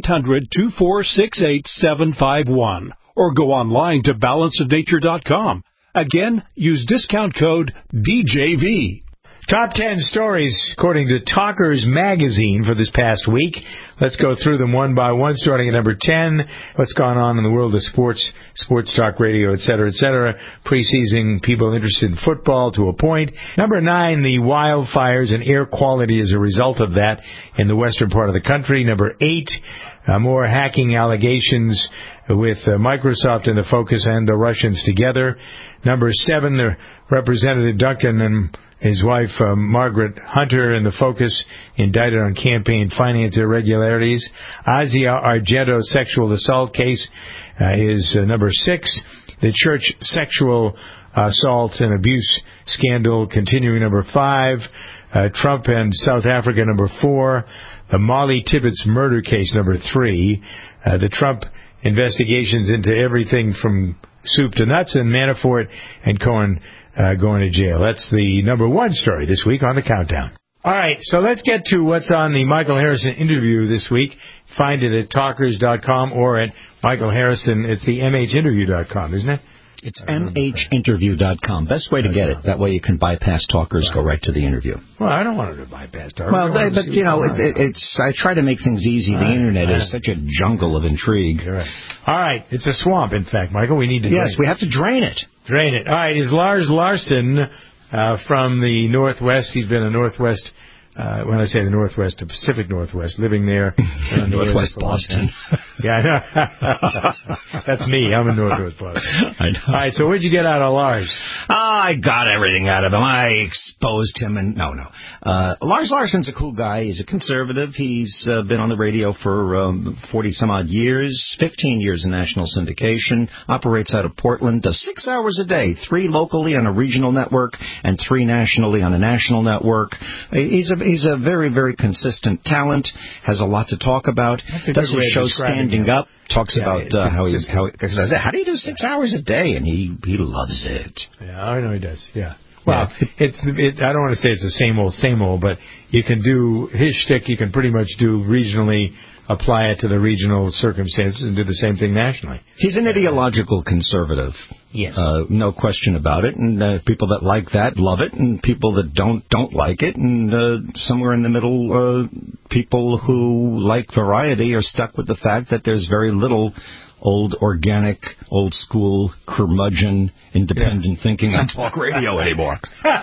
Speaker 2: 1-800-246-8751 or go online to balanceofnature.com. Again, use discount code DJV.
Speaker 3: Top 10 stories, according to Talkers Magazine for this past week. Let's go through them one by one, starting at number 10. What's gone on in the world of sports, sports talk radio, et cetera, preseason people interested in football to a point. Number 9, the wildfires and air quality as a result of that in the western part of the country. Number 8, more hacking allegations with Microsoft in the focus and the Russians together. Number 7, the Representative Duncan and his wife, Margaret Hunter, in the focus, indicted on campaign finance irregularities. Asia Argento sexual assault case is number 6. The church sexual assault and abuse scandal continuing, number 5. Trump and South Africa, number 4. The Molly Tibbetts murder case, number 3. The Trump investigations into everything from soup to nuts, and Manafort and Cohen going to jail. That's the number 1 story this week on the Countdown. All right, so let's get to what's on the Michael Harrison interview this week. Find it at talkers.com or at Michael Harrison. It's the mhinterview.com, isn't it?
Speaker 4: It's mhinterview.com. Best way to get it. That way you can bypass Talkers, go right to the interview.
Speaker 3: Well, I don't want to bypass Talkers.
Speaker 4: Well, but you know, I try to make things easy. The Internet is such a jungle of intrigue.
Speaker 3: You're right. All right, it's a swamp, in fact, Michael. We need to drain it.
Speaker 4: Yes, we have to drain it.
Speaker 3: Drain it. All right, is Lars Larson from the Northwest. He's been a Northwest, when I say the Northwest, the Pacific Northwest, living there.
Speaker 4: Northwest Boston.
Speaker 3: Yeah, I know. That's me. I'm in Northwest Boston.
Speaker 4: I know.
Speaker 3: All right, so what'd you get out of Lars?
Speaker 4: I got everything out of him. I exposed him and... No. Lars Larson's a cool guy. He's a conservative. He's been on the radio for 40-some-odd years, 15 years in national syndication, operates out of Portland, does 6 hours a day, 3 locally on a regional network and 3 nationally on a national network. He's a very, very consistent talent, has a lot to talk about, does his show Standing Up, talks about how do you do 6 hours a day, and he loves it.
Speaker 3: Yeah, I know he does, yeah. Well, I don't want to say it's the same old, but you can do his shtick, you can pretty much do regionally, apply it to the regional circumstances, and do the same thing nationally.
Speaker 4: He's an ideological conservative.
Speaker 3: Yes.
Speaker 4: No question about it. And people that like that love it, and people that don't like it. And somewhere in the middle, people who like variety are stuck with the fact that there's very little old, organic, old-school, curmudgeon, independent thinking on talk radio anymore.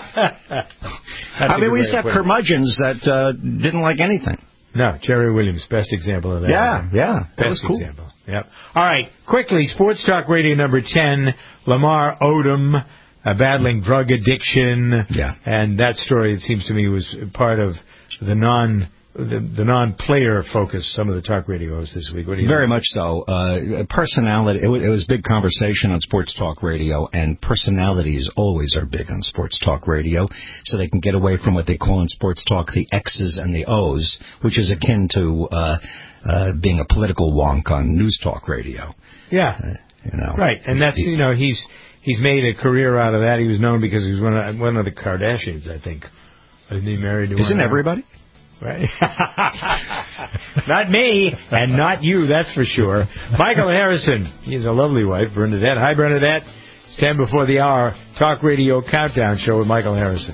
Speaker 4: I mean, we used to have curmudgeons that didn't like anything.
Speaker 3: No, Jerry Williams, best example of that.
Speaker 4: Yeah.
Speaker 3: That was cool. Example. Yep. All right, quickly, Sports Talk Radio number 10, Lamar Odom, battling drug addiction.
Speaker 4: Yeah.
Speaker 3: And that story, it seems to me, was part of the the non-player focus, some of the talk radio hosts this week. What do you
Speaker 4: Very
Speaker 3: think?
Speaker 4: much so. Personality, it was big conversation on sports talk radio, and personalities always are big on sports talk radio, so they can get away from what they call in sports talk the X's and the O's, which is akin to being a political wonk on news talk radio.
Speaker 3: Yeah. Right, and that's, he's made a career out of that. He was known because he was one of the Kardashians, I think. Isn't he married to one?
Speaker 4: Isn't everybody?
Speaker 3: Right. Not me, and not you, that's for sure. Michael Harrison. He has a lovely wife, Bernadette. Hi, Bernadette. It's 10 before the hour. Talk Radio Countdown Show with Michael Harrison.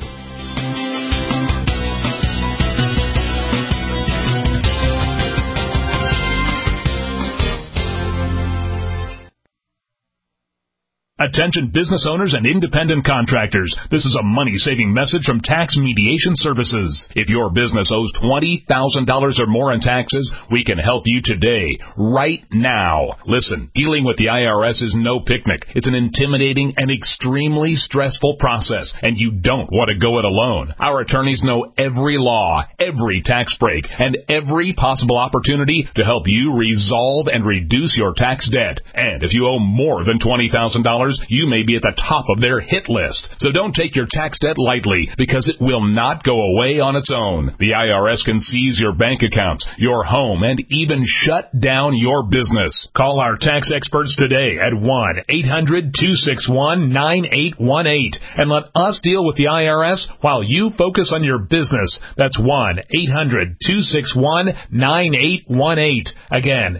Speaker 2: Attention business owners and independent contractors. This is a money-saving message from Tax Mediation Services. If your business owes $20,000 or more in taxes, we can help you today, right now. Listen, dealing with the IRS is no picnic. It's an intimidating and extremely stressful process, and you don't want to go it alone. Our attorneys know every law, every tax break, and every possible opportunity to help you resolve and reduce your tax debt. And if you owe more than $20,000, you may be at the top of their hit list. So don't take your tax debt lightly, because it will not go away on its own. The IRS can seize your bank accounts, your home, and even shut down your business. Call our tax experts today at 1-800-261-9818 and let us deal with the IRS while you focus on your business. That's 1-800-261-9818. Again,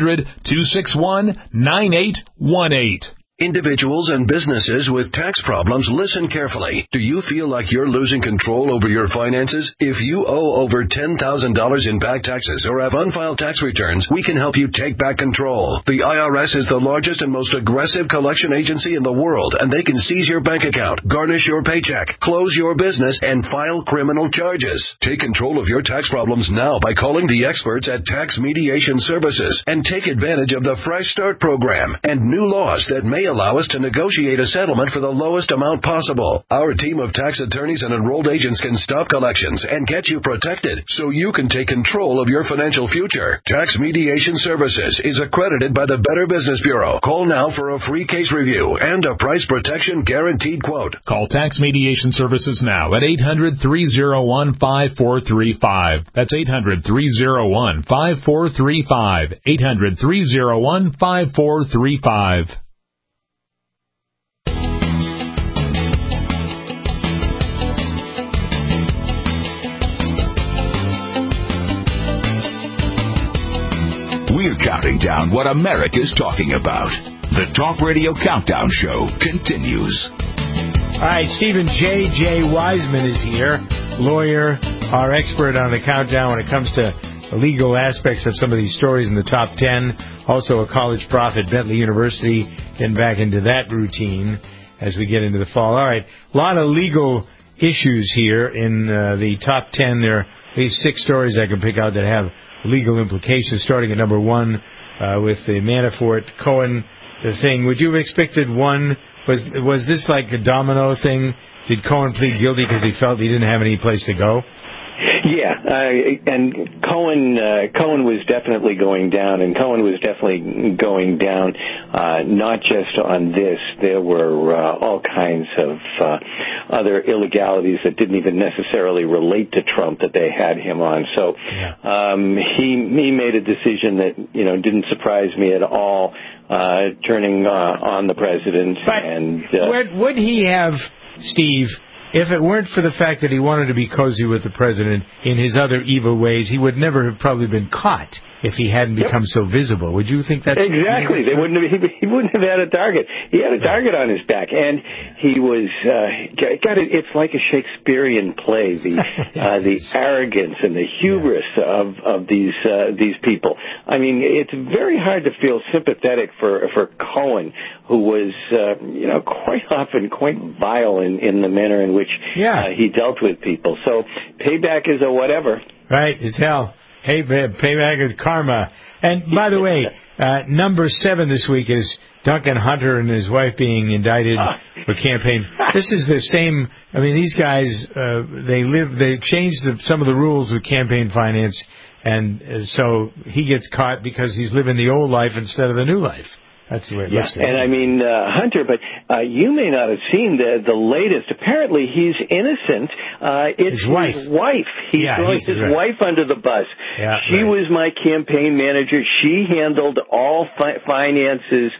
Speaker 2: 800-261-9818.
Speaker 5: Individuals and businesses with tax problems, listen carefully. Do you feel like you're losing control over your finances? If you owe over $10,000 in back taxes or have unfiled tax returns, we can help you take back control. The IRS is the largest and most aggressive collection agency in the world, and they can seize your bank account, garnish your paycheck, close your business, and file criminal charges. Take control of your tax problems now by calling the experts at Tax Mediation Services and take advantage of the Fresh Start program and new laws that may allow us to negotiate a settlement for the lowest amount possible. Our team of tax attorneys and enrolled agents can stop collections and get you protected so you can take control of your financial future. Tax Mediation Services is accredited by the Better Business Bureau. Call now for a free case review and a price protection guaranteed quote.
Speaker 2: Call Tax Mediation Services now at 800-301-5435. That's 800-301-5435. 800-301-5435.
Speaker 15: We're counting down what America's talking about. The Talk Radio Countdown Show continues.
Speaker 3: All right, Stephen J. Wiseman is here, lawyer, our expert on the countdown when it comes to the legal aspects of some of these stories in the top 10. Also a college prof at Bentley University, getting back into that routine as we get into the fall. All right, a lot of legal issues here in the top 10. There are at least 6 stories I can pick out that have legal implications, starting at number 1 with the Manafort Cohen thing. Would you have expected one? Was this like a domino thing? Did Cohen plead guilty because he felt he didn't have any place to go?
Speaker 6: Yeah, and Cohen was definitely going down, and Cohen was definitely going down not just on this. There were all kinds of other illegalities that didn't even necessarily relate to Trump that they had him on. So he made a decision that didn't surprise me at all, turning on the president.
Speaker 3: But would he have, Steve? If it weren't for the fact that he wanted to be cozy with the president in his other evil ways, he would never have probably been caught if he hadn't become so visible. Would you think that's
Speaker 6: exactly? He wouldn't have had a target. He had a target on his back, and he was it's like a Shakespearean play. The arrogance and the hubris of these people. I mean, it's very hard to feel sympathetic for Cohen, who was quite often quite vile in the manner in which he dealt with people. So payback is a whatever.
Speaker 3: Right, it's hell. Payback with karma. And by the way, number 7 this week is Duncan Hunter and his wife being indicted for campaign. This is the same. I mean, these guys, they changed some of the rules of campaign finance, and so he gets caught because he's living the old life instead of the new life. That's the way it looks.
Speaker 6: And I mean, Hunter, but you may not have seen the latest. Apparently, he's innocent. It's his wife. He's throwing his wife under the bus. Yeah, she was my campaign manager. She handled all finances.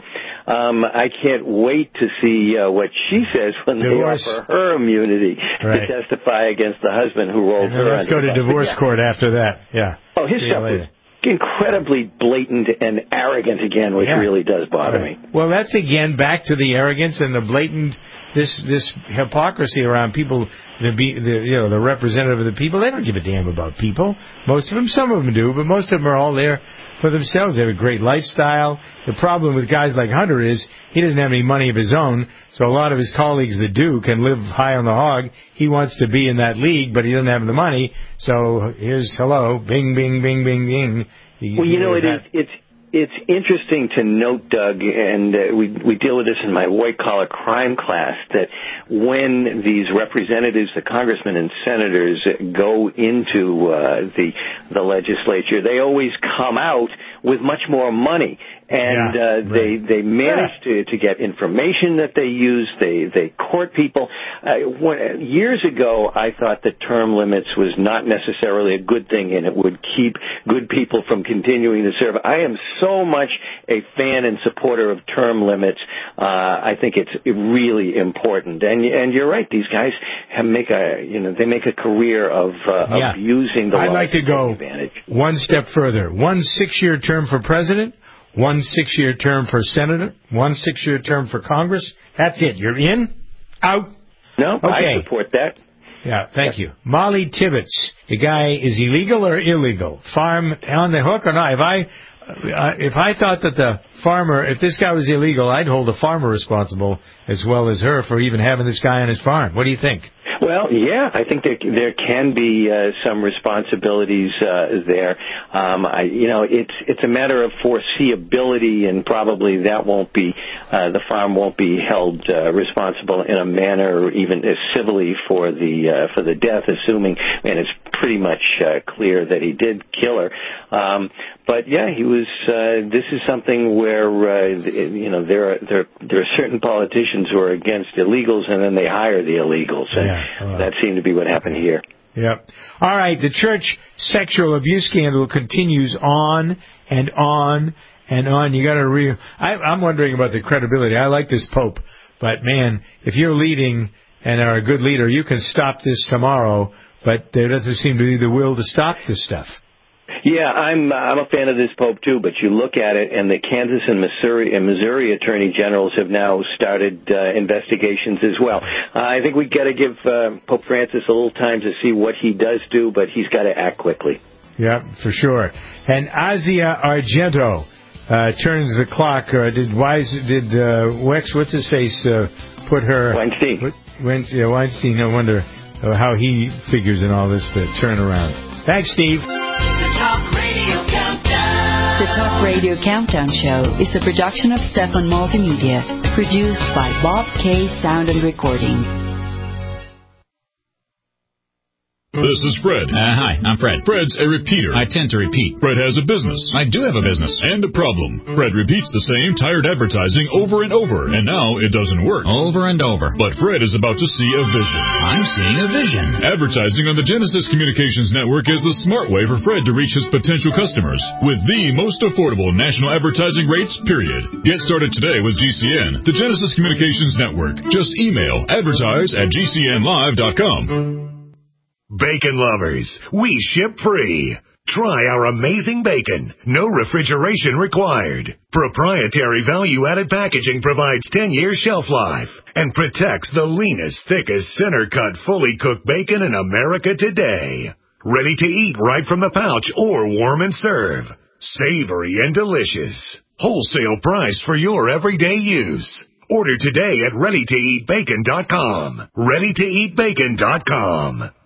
Speaker 6: I can't wait to see what she says when they offer her immunity to testify against the husband who rolled her under the bus.
Speaker 3: Let's go to divorce court after that. Yeah.
Speaker 6: Oh, his stuff was incredibly blatant and arrogant again, which really does bother me.
Speaker 3: Well, that's again back to the arrogance and the blatant this hypocrisy around people. The representative of the people. They don't give a damn about people. Most of them, some of them do, but most of them are all there for themselves. They have a great lifestyle. The problem with guys like Hunter is he doesn't have any money of his own, so a lot of his colleagues that do can live high on the hog. He wants to be in that league, but he doesn't have the money. So here's hello, bing, bing, bing, bing, bing.
Speaker 6: Well, you know, it's interesting to note, Doug, and we deal with this in my white-collar crime class, that when these representatives, the congressmen and senators, go into the legislature, they always come out with much more money. And they manage to get information that they use. They court people. Years ago, I thought that term limits was not necessarily a good thing, and it would keep good people from continuing to serve. I am so much a fan and supporter of term limits. I think it's really important. And you're right. These guys make a career of abusing the law.
Speaker 3: I'd like to go one step further. 1 6-year term for president. 1 6-year term for senator, 1 6-year term for Congress. That's it. You're in? Out?
Speaker 6: No,
Speaker 3: okay.
Speaker 6: I support that.
Speaker 3: Yeah, thank you. Molly Tibbetts. The guy is illegal or illegal? Farm on the hook or not? If I thought that the farmer, if this guy was illegal, I'd hold the farmer responsible as well as her for even having this guy on his farm. What do you think?
Speaker 6: Well, yeah, I think there can be some responsibilities there. It's a matter of foreseeability, and probably that won't be the farm won't be held responsible in a manner even as civilly for the death, assuming, and it's pretty much clear that he did kill her. But yeah, he was. This is something where there are certain politicians who are against illegals, and then they hire the illegals, and that seemed to be what happened here.
Speaker 3: Yep. All right. The church sexual abuse scandal continues on and on and on. You got to I'm wondering about the credibility. I like this Pope, but man, if you're leading and are a good leader, you can stop this tomorrow. But there doesn't seem to be the will to stop this stuff.
Speaker 6: Yeah, I'm a fan of this Pope too, but you look at it, and the Kansas and Missouri attorney generals have now started investigations as well. I think we got to give Pope Francis a little time to see what he does do, but he's got to act quickly.
Speaker 3: Yeah, for sure. And Asia Argento turns the clock. Did Wex, what's his face, put her
Speaker 6: Weinstein?
Speaker 3: Weinstein. No wonder how he figures in all this the turnaround. Thanks, Steve.
Speaker 7: The Talk Radio Countdown Show is a production of Stefan Multimedia, produced by Bob K. Sound and Recording.
Speaker 12: This is Fred.
Speaker 8: Hi, I'm Fred.
Speaker 12: Fred's a repeater.
Speaker 8: I tend to repeat.
Speaker 12: Fred has a business.
Speaker 8: I do have a business.
Speaker 12: And a problem. Fred repeats the same tired advertising over and over, and now it doesn't work.
Speaker 8: Over and over.
Speaker 12: But Fred is about to see a vision.
Speaker 8: I'm seeing a vision.
Speaker 12: Advertising on the Genesis Communications Network is the smart way for Fred to reach his potential customers with the most affordable national advertising rates, period. Get started today with GCN, the Genesis Communications Network. Just email advertise@gcnlive.com.
Speaker 14: Bacon lovers, we ship free. Try our amazing bacon. No refrigeration required. Proprietary value-added packaging provides 10-year shelf life and protects the leanest, thickest, center-cut, fully cooked bacon in America today. Ready to eat right from the pouch or warm and serve. Savory and delicious. Wholesale price for your everyday use. Order today at ReadyToEatBacon.com. ReadyToEatBacon.com.